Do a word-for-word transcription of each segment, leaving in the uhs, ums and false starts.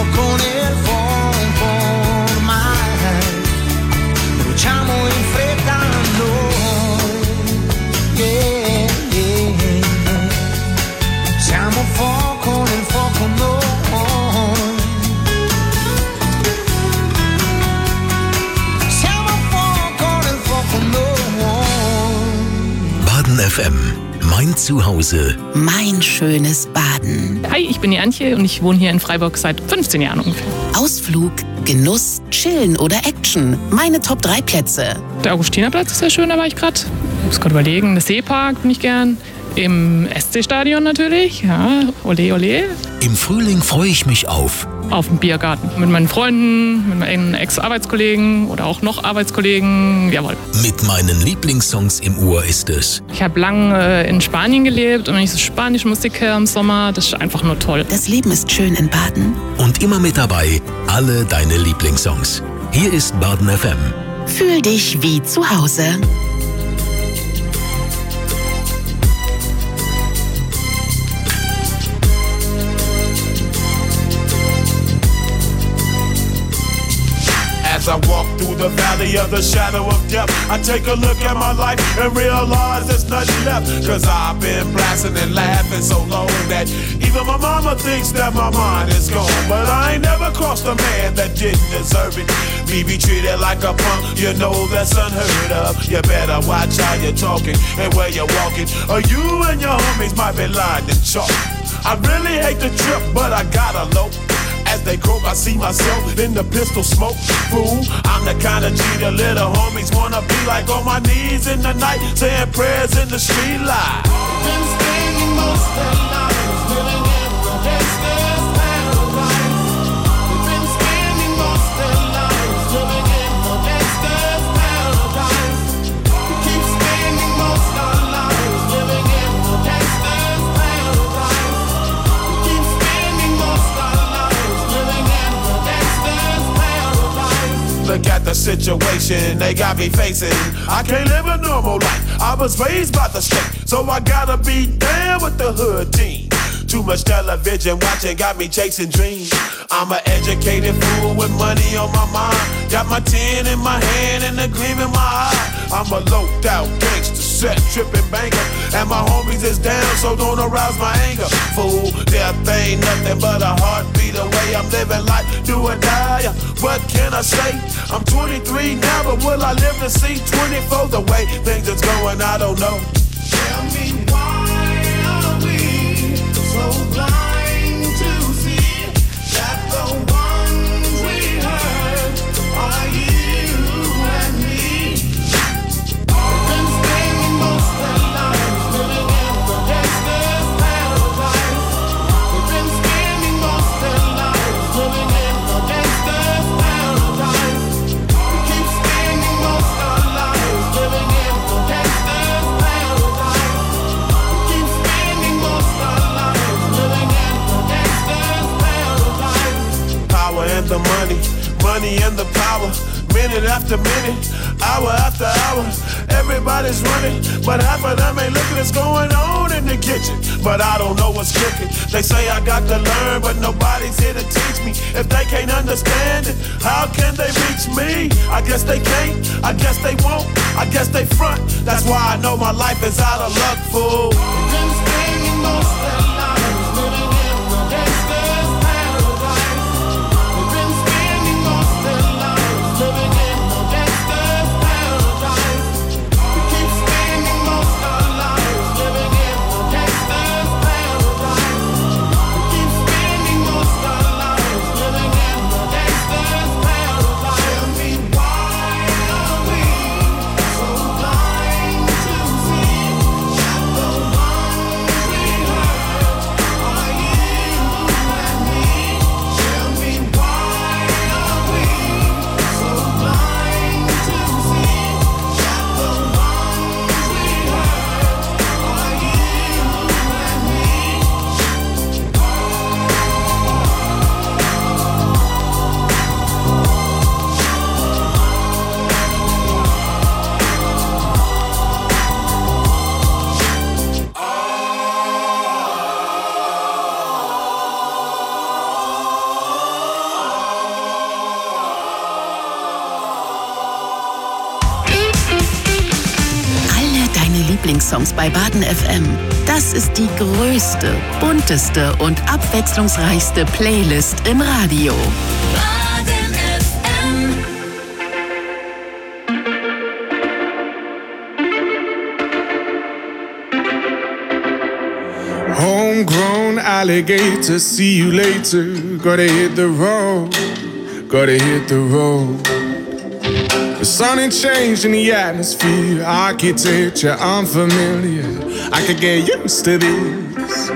fuoco nel fuoco ormai, bruciamo in fretta noi, yeah, yeah, yeah. Siamo fuoco nel fuoco noi. Baden F M, mein Zuhause. Mein schönes Baden. Hi, ich bin die Antje und ich wohne hier in Freiburg seit fünfzehn Jahren ungefähr. Ausflug, Genuss, Chillen oder Action. Meine Top drei Plätze. Der Augustinerplatz ist sehr schön, da war ich gerade. Ich muss gerade überlegen, der Seepark bin ich gern. Im S C-Stadion natürlich, ja, ole ole. Im Frühling freue ich mich auf Auf dem Biergarten. Mit meinen Freunden, mit meinen Ex-Arbeitskollegen oder auch noch Arbeitskollegen, jawohl. Mit meinen Lieblingssongs im Ohr ist es. Ich habe lange in Spanien gelebt und wenn ich so spanische Musik höre im Sommer, das ist einfach nur toll. Das Leben ist schön in Baden. Und immer mit dabei, alle deine Lieblingssongs. Hier ist Baden F M. Fühl dich wie zu Hause. As I walk through the valley of the shadow of death, I take a look at my life and realize there's nothing left. Cause I've been blasting and laughing so long that even my mama thinks that my mind is gone. But I ain't never crossed a man that didn't deserve it. Me be treated like a punk, you know that's unheard of. You better watch how you're talking and where you're walking, or you and your homies might be lying in chalk. I really hate the trip, but I gotta low. As they croak, I see myself in the pistol smoke. Fool, I'm the kind of G the little homies wanna be like, on my knees in the night, saying prayers in the street light. Been spending most of their lives living in the gangster's paradise. We've been spending most of their lives living in the gangster's paradise. We keep spending most of our lives living in the gangster's paradise. We keep spending most of our lives living in the gangster's paradise. Look at the situation they got me facing. I can't live a normal life. I was raised by the state, so I gotta be down with the hood team. Too much television watching got me chasing dreams. I'm an educated fool with money on my mind. Got my tin in my hand and a gleam in my eye. I'm a loped out gangster, set tripping banker, and my homies is down, so don't arouse my anger. Fool, death ain't nothing but a heartbeat away. I'm living life, do or die. What can I say? I'm twenty-three now, but will I live to see twenty-four? The way things is going, I don't know. Tell me why are we so blind to see that the ones we hurt are you and me? We've been spending most of our lives living in the gangster's paradise. We've been spending most of our lives living in the gangster's paradise. We keep spending most of our lives living in the gangster's paradise. We keep spending most of our lives living in the gangster's paradise. Power and the money, money and the power. Minute after minute, hour after hour, everybody's running, but half of them ain't looking what's going on in the kitchen. But I don't know what's cooking. They say I got to learn, but nobody's here to teach me. If they can't understand it, how can they reach me? I guess they can't, I guess they won't, I guess they front. That's why I know my life is out of luck, fool. We've been spending most of our lives living in the gangster's paradise. We've been spending most of our lives living in the gangster's paradise. We keep spending most of our lives living in the gangster's paradise. We keep spending most of our lives living in the gangster's paradise. Tell me why are we so blind to see that the ones we hurt Lieblingssongs bei Baden F M. Das ist die größte, bunteste und abwechslungsreichste Playlist im Radio. Baden F M. Homegrown alligator, see you later. Gotta hit the road, gotta hit the road. The sun ain't changed in the atmosphere, architecture unfamiliar. I could get used to this.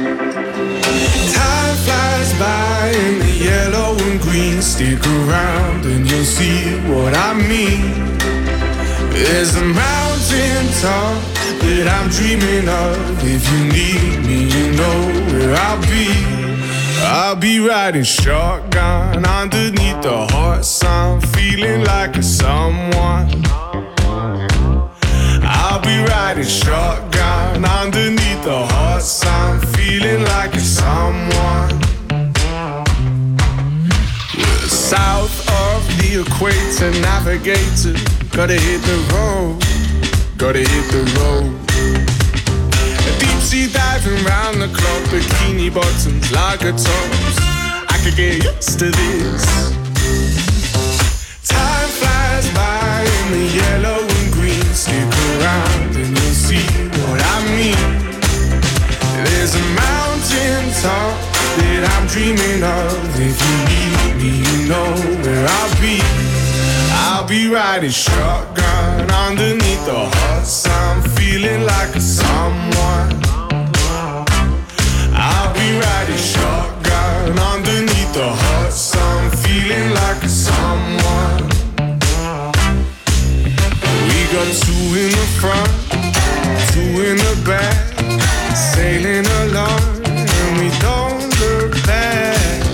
Time flies by in the yellow and green. Stick around and you'll see what I mean. There's a mountain top that I'm dreaming of. If you need me, you know where I'll be. I'll be riding shotgun underneath the hot sun, feeling like a someone. I'll be riding shotgun underneath the hot sun, feeling like a someone. We're south of the equator, navigator. Gotta hit the road, gotta hit the road. Deep sea diving round the clock, bikini bottoms, lager tops. I could get used to this. Time flies by in the yellow and green. Stick around and you'll see what I mean. There's a mountain top that I'm dreaming of. If you need me, you know where I'll be. I'll be riding shotgun underneath the hot sun, feeling like a someone. I'll be riding shotgun underneath the hot sun, feeling like a someone. We got two in the front, two in the back, sailing along and we don't look back.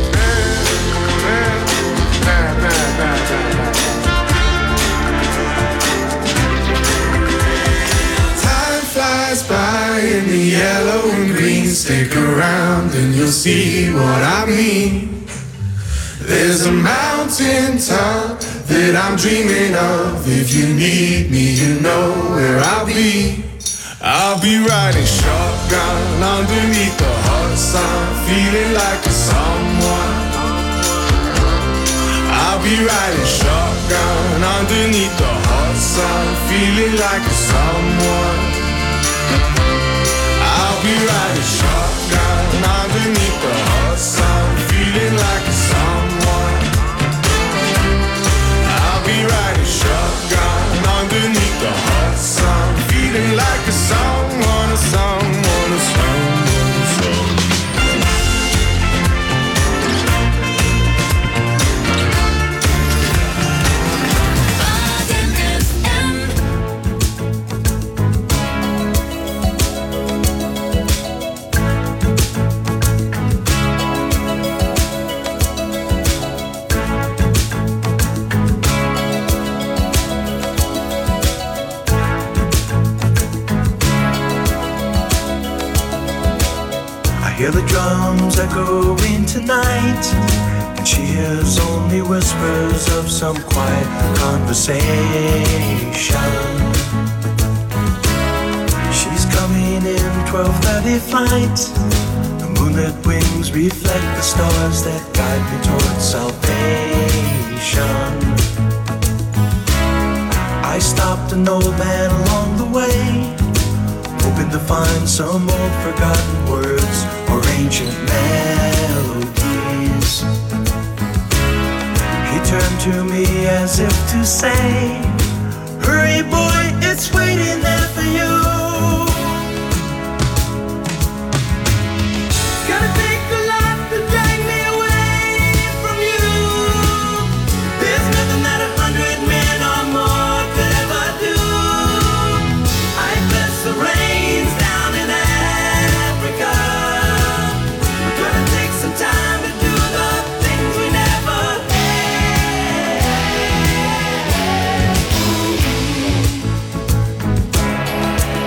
Flies by in the yellow and green. Stick around and you'll see what I mean. There's a mountain top that I'm dreaming of. If you need me, you know where I'll be. I'll be riding shotgun underneath the hot sun, feeling like a someone. I'll be riding shotgun underneath the hot sun, feeling like a someone. I'll be riding shotgun underneath the hot sun, feeling like a someone. I'll be riding shotgun underneath the hot sun, feeling like a someone, a someone, a someone, a someone. Hear the drums echoing tonight, and she hears only whispers of some quiet conversation. She's coming in twelve thirty flight. The moonlit wings reflect the stars that guide me towards salvation. I stopped an old man along the way, hoping to find some old forgotten words or ancient melodies. He turned to me as if to say, hurry boy, it's waiting there for you. It's gonna take a lot to drag me away from you. There's nothing that a hundred men or more could ever do. I bless the rains down in Africa. We're gonna take some time to do the things we never had.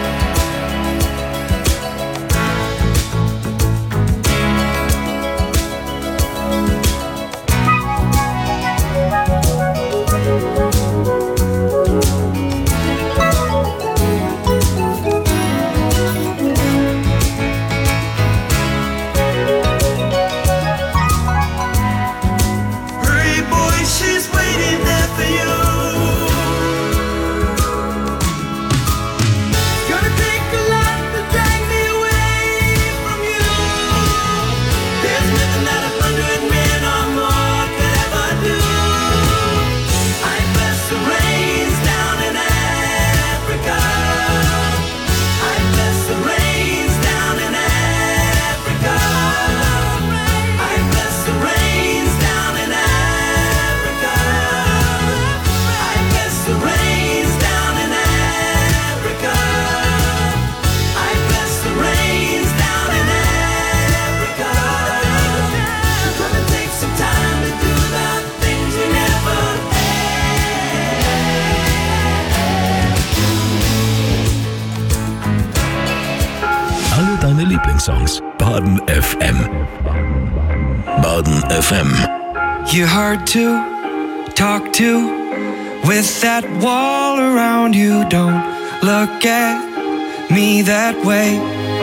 Lieblingssongs. Baden F M. Baden F M. You're hard to talk to with that wall around you. Don't look at me that way.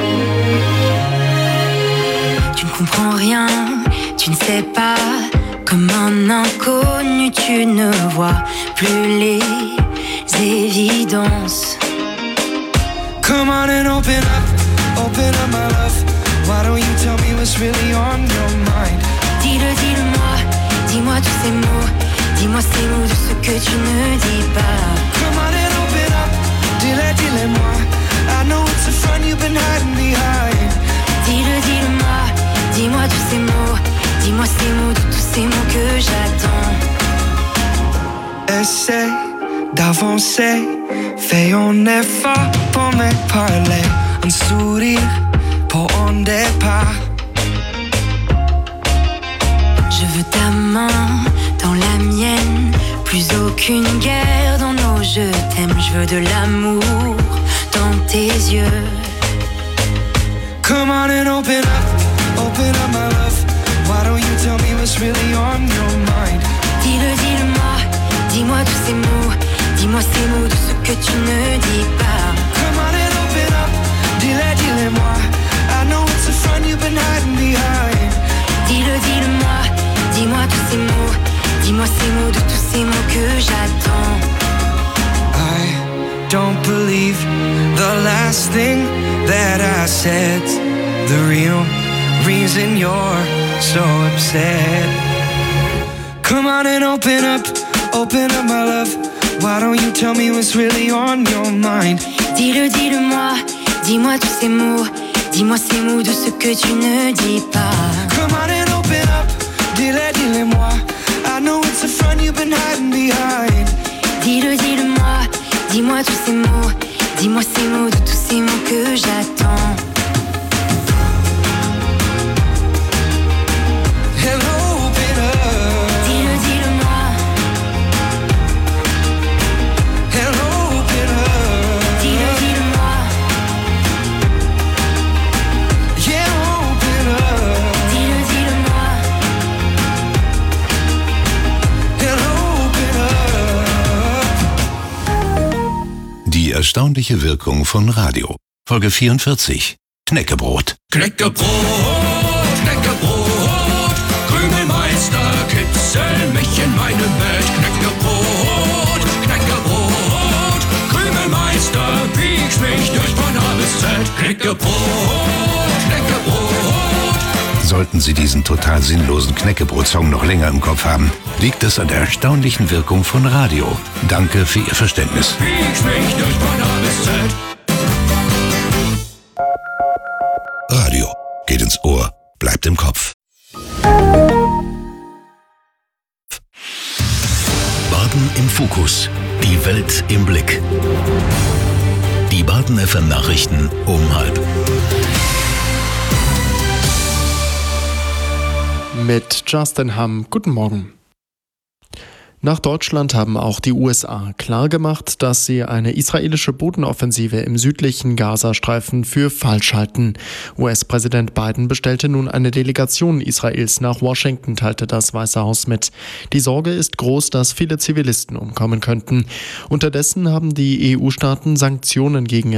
Tu ne comprends rien, tu ne sais pas. Comme un inconnu, tu ne vois plus les évidences. Come on and open up, open up my love. Why don't you tell me what's really on your mind? Dis-le, dis-le-moi, dis-moi tous ces mots. Dis-moi ces mots de ce que tu ne dis pas. Come on and open up, dis-le, dis-le-moi. I know it's a front you've been hiding behind. Dis-le, dis-le-moi, dis-moi tous ces mots. Dis-moi ces mots de tous ces mots que j'attends. Essaie d'avancer, fais un effort pour me parler. Un sourire pour un départ. Je veux ta main dans la mienne. Plus aucune guerre dans nos je t'aime. Je veux de l'amour dans tes yeux. Come on and open up, open up my love. Why don't you tell me what's really on your mind? Dis-le, dis-le-moi, dis-moi tous ces mots. Dis-moi ces mots de ce que tu ne dis pas. Come on and open up, dis-le, dis-le-moi. I know it's a front you've been hiding behind. Dis-le, dis-le-moi, dis-moi tous ces mots. Dis-moi ces mots de tous ces mots que j'attends. I don't believe the last thing that I said. The real reason you're so upset. Come on and open up, open up my love. Why don't you tell me what's really on your mind? Dis-le, dis-le-moi, dis-moi tous ces mots. Dis-moi ces mots de ce que tu ne dis pas. Come on and open up, dis-le, dis-le-moi. I know it's a front you've been hiding behind. Dis-le, dis-le-moi, dis-moi tous ces mots. Dis-moi ces mots de tous ces mots que j'attends. Hello, open up. Dis-le, dis-le-moi. Hello, open up. Dis-le, dis-le-moi. Yeah, open up. Dis-le, dis-le-moi. Hello, open up. Die erstaunliche Wirkung von Radio. Folge vierundvierzig. Knäckebrot. Knäckebrot, Knäckebrot, Krümelmeister, kitzel mich in meinem Bett. Knäckebrot, Knäckebrot, Krümelmeister, bieg mich durch von A bis Z. Knäckebrot, Knäckebrot. Sollten Sie diesen total sinnlosen Knäckebrot-Song noch länger im Kopf haben, liegt es an der erstaunlichen Wirkung von Radio. Danke für Ihr Verständnis. Bieg mich durch von A bis Z. Radio geht ins Ohr, bleibt im Kopf. Baden im Fokus. Die Welt im Blick. Die Baden F M Nachrichten um halb. Mit Justin Hamm. Guten Morgen. Nach Deutschland haben auch die U S A klargemacht, dass sie eine israelische Bodenoffensive im südlichen Gazastreifen für falsch halten. U S-Präsident Biden bestellte nun eine Delegation Israels nach Washington, teilte das Weiße Haus mit. Die Sorge ist groß, dass viele Zivilisten umkommen könnten. Unterdessen haben die E U-Staaten Sanktionen gegen